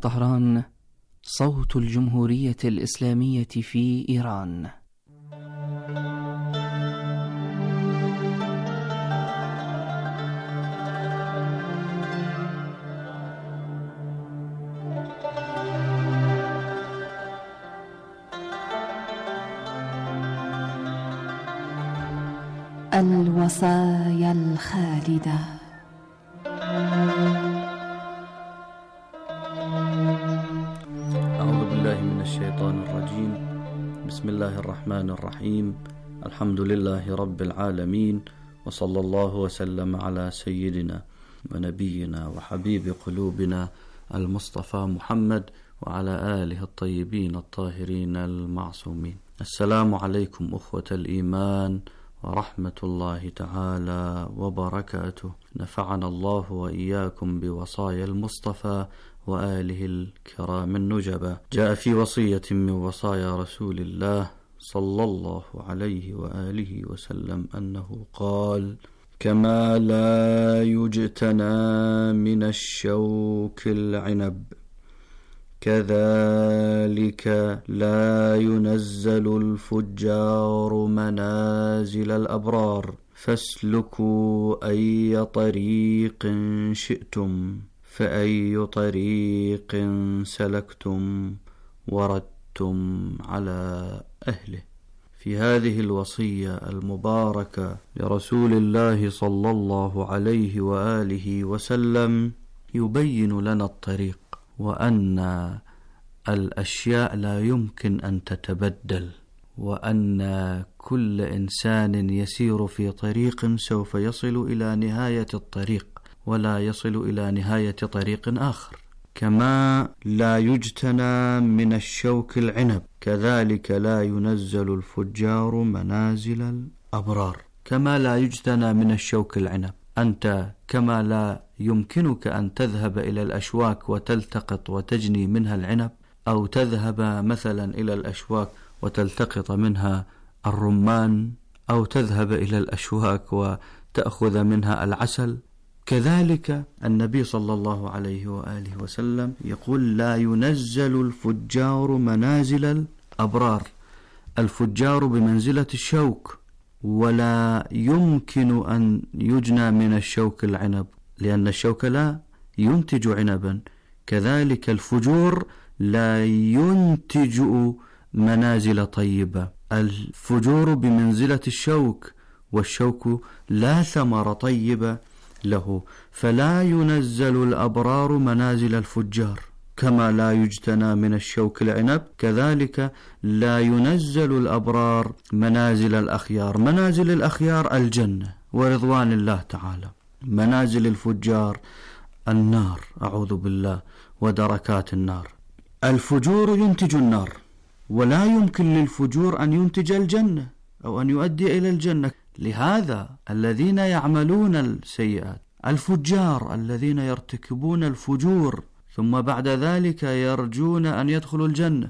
طهران، صوت الجمهورية الإسلامية في إيران.
الوصايا الخالدة.
أعوذ بالله من الشيطان الرجيم. بسم الله الرحمن الرحيم. الحمد لله رب العالمين، وصلى الله وسلم على سيدنا ونبينا وحبيب قلوبنا المصطفى محمد وعلى آله الطيبين الطاهرين المعصومين. السلام عليكم أخوة الإيمان ورحمة الله تعالى وبركاته. نفعنا الله وإياكم بوصايا المصطفى وآله الكرام النجبة. جاء في وصية من وصايا رسول الله صلى الله عليه وآله وسلم أنه قال: كما لا يجتنى من الشوك العنب، كذلك لا ينزل الفجار منازل الأبرار، فاسلكوا أي طريق شئتم، فأي طريق سلكتم وردتم على أهله. في هذه الوصية المباركة لرسول الله صلى الله عليه وآله وسلم يبين لنا الطريق، وأن الأشياء لا يمكن أن تتبدل، وأن كل إنسان يسير في طريق سوف يصل إلى نهاية الطريق ولا يصل إلى نهاية طريق آخر. كما لا يجتنى من الشوك العنب، كذلك لا ينزل الفجار منازل الأبرار. كما لا يجتنى من الشوك العنب، أنت كما لا يمكنك أن تذهب إلى الأشواك وتلتقط وتجني منها العنب، أو تذهب مثلا إلى الأشواك وتلتقط منها الرمان، أو تذهب إلى الأشواك وتأخذ منها العسل، كذلك النبي صلى الله عليه وآله وسلم يقول: لا ينزل الفجار منازل الأبرار. الفجار بمنزلة الشوك، ولا يمكن أن يجنى من الشوك العنب، لأن الشوك لا ينتج عنبا. كذلك الفجور لا ينتج منازل طيبة. الفجور بمنزلة الشوك، والشوك لا ثمر طيبة له، فلا ينزل الأبرار منازل الفجار. كما لا يجتنى من الشوك العنب، كذلك لا ينزل الأبرار منازل الأخيار. منازل الأخيار الجنة ورضوان الله تعالى، منازل الفجار النار، أعوذ بالله، ودركات النار. الفجور ينتج النار، ولا يمكن للفجور أن ينتج الجنة أو أن يؤدي إلى الجنة. لهذا الذين يعملون السيئات، الفجار الذين يرتكبون الفجور ثم بعد ذلك يرجون أن يدخلوا الجنة،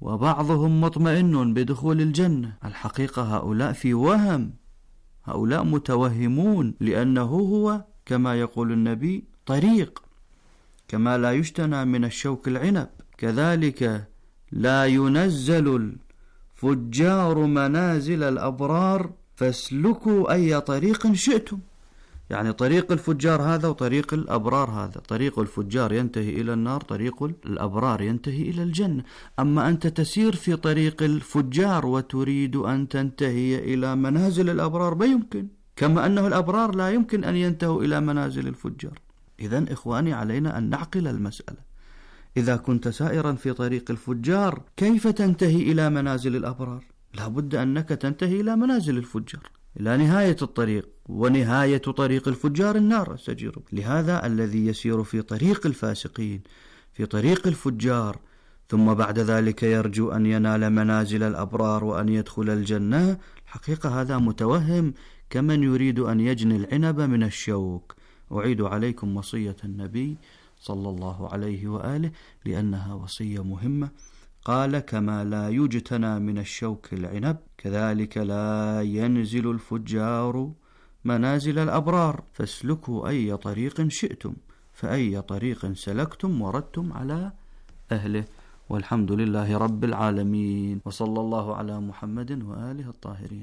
وبعضهم مطمئن بدخول الجنة، الحقيقة هؤلاء في وهم، هؤلاء متوهمون، لأنه هو كما يقول النبي طريق. كما لا يجتنى من الشوك العنب، كذلك لا ينزل الفجار منازل الأبرار، فاسلكوا أي طريق شئتم. يعني طريق الفجار هذا وطريق الأبرار هذا. طريق الفجار ينتهي إلى النار، طريق الأبرار ينتهي إلى الجنة. أما أنت تسير في طريق الفجار وتريد أن تنتهي إلى منازل الأبرار، ما يمكن، كما أنه الأبرار لا يمكن أن ينتهوا إلى منازل الفجار. إذن إخواني، علينا أن نعقل المسألة. إذا كنت سائرا في طريق الفجار، كيف تنتهي إلى منازل الأبرار؟ لا بد أنك تنتهي إلى منازل الفجار، إلى نهاية الطريق، ونهاية طريق الفجار النار السجير. لهذا الذي يسير في طريق الفاسقين، في طريق الفجار، ثم بعد ذلك يرجو أن ينال منازل الأبرار وأن يدخل الجنة، الحقيقة هذا متوهم كمن يريد أن يجني العنب من الشوك. أعيد عليكم وصية النبي صلى الله عليه وآله، لأنها وصية مهمة. قال: كما لا يجتنى من الشوك العنب، كذلك لا ينزل الفجار منازل الأبرار، فاسلكوا أي طريق شئتم، فأي طريق سلكتم وردتم على أهله، والحمد لله رب العالمين، وصلى الله على محمد وآله الطاهرين.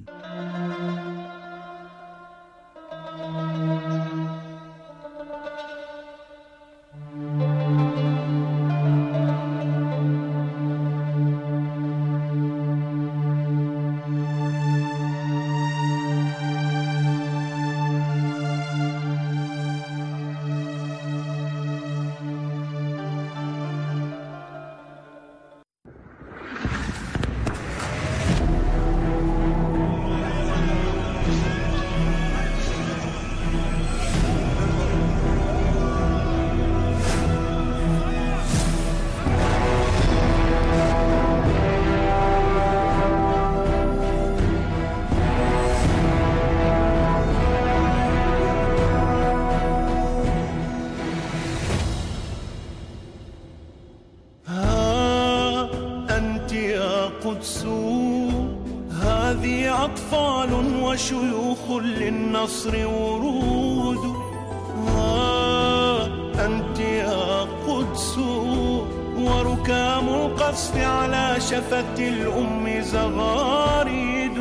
هذه أطفال وشيوخ للنصر ورود، ها أنت يا قدس وركام القصف على شفة الأم زغاريد،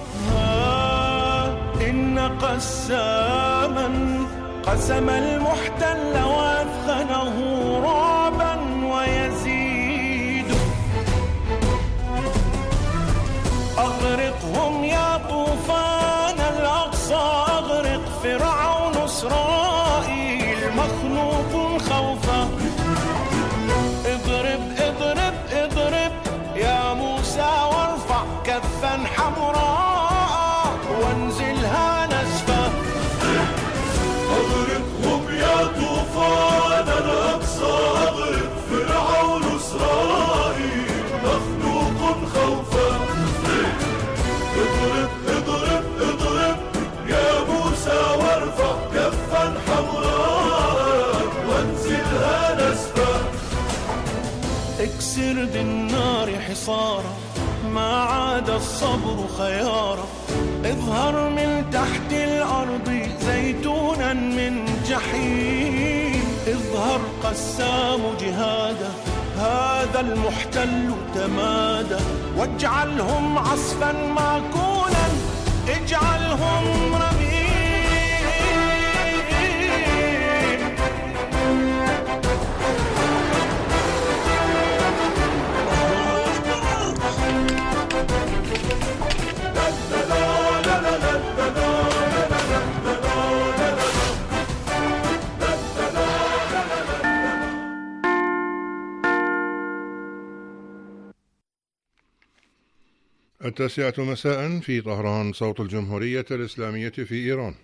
ها إن قساما قسم المحتل وأثخنه رعبا ويزيد. أغرقهم يا طوفان الأقصى، أغرق فرعون إسرائيل مخنوق خوفا. اضرب اضرب اضرب يا موسى وارفع كفا حمراء وانزلها نسفا.
أغرقهم يا طوفان الأقصى، أغرق فرعون إسرائيل مخنوق خوفا. اضرب اضرب اضرب يا موسى وارفع كفا حمراء وانزلها نسفا.
اكسر بالنار حصارا ما عاد الصبر خيارا. اظهر من تحت الأرض زيتونا من جحيم. اظهر قسام جهادا هذا المحتل تمادى. واجعلهم عصفا معقولا اجعلهم رميم.
التاسعة مساء في طهران، صوت الجمهورية الإسلامية في إيران.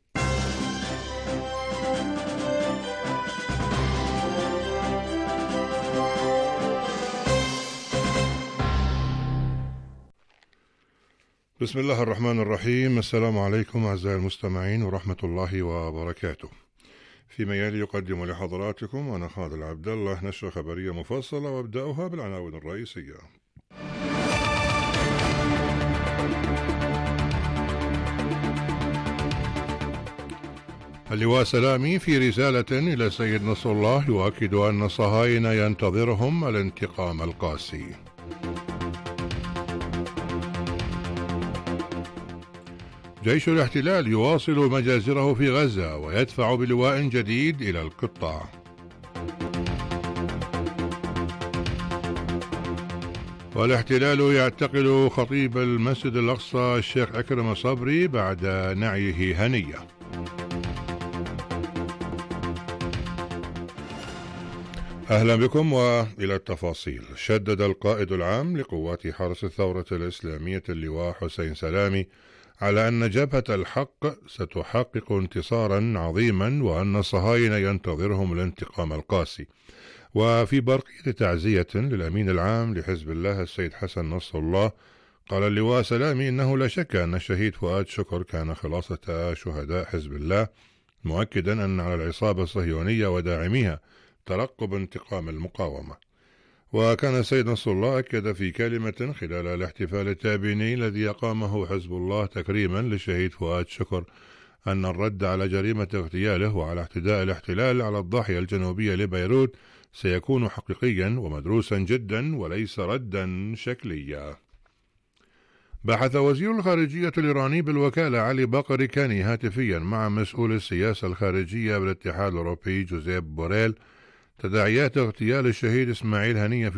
بسم الله الرحمن الرحيم. السلام عليكم أعزائي المستمعين ورحمة الله وبركاته. فيما يلي يقدم لحضراتكم أنا خالد العبد الله نشرة خبرية مفصلة، وابدأها بالعناوين الرئيسية. اللواء سلامي في رسالة إلى السيد نصر الله يؤكد أن الصهاينة ينتظرهم الانتقام القاسي. جيش الاحتلال يواصل مجازره في غزة ويدفع بلواء جديد إلى القطاع. والاحتلال يعتقل خطيب المسجد الأقصى الشيخ أكرم صبري بعد نعيه هنية. أهلا بكم وإلى التفاصيل. شدد القائد العام لقوات حرس الثورة الإسلامية اللواء حسين سلامي على أن جبهة الحق ستحقق انتصارا عظيما، وأن الصهاينة ينتظرهم الانتقام القاسي. وفي برقية تعزية للأمين العام لحزب الله السيد حسن نصر الله، قال اللواء سلامي إنه لا شك أن الشهيد فؤاد شكر كان خلاصة شهداء حزب الله، مؤكدا أن على العصابة الصهيونية وداعميها ترقب انتقام المقاومة. وكان السيد نصر الله أكد في كلمة خلال الاحتفال التابيني الذي أقامه حزب الله تكريما للشهيد فؤاد شكر أن الرد على جريمة اغتياله وعلى اعتداء الاحتلال على الضاحية الجنوبية لبيروت سيكون حقيقيا ومدروسا جدا وليس ردا شكليا. بحث وزير الخارجية الإيراني بالوكالة علي بقر كاني هاتفيا مع مسؤول السياسة الخارجية بالاتحاد الأوروبي جوزيب بوريل تداعيات اغتيال الشهيد إسماعيل هنية في